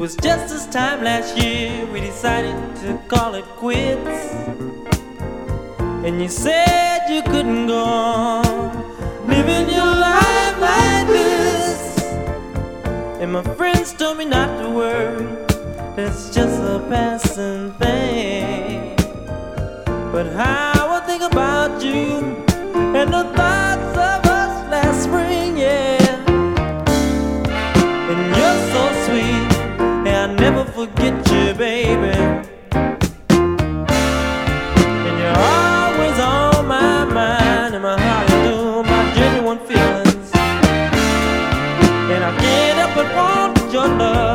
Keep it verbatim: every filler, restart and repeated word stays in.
was just this time last year we decided to call it quits. And you said you couldn't go on living your life like this. And my friends told me not to worry, that's just a passing thing. But how I think about you and the thoughts of us last spring, yeah. And you're so sweet, and I'll never forget you, baby. And you're always on my mind, and my heart is doing my genuine feelings. And I can't help but want your love.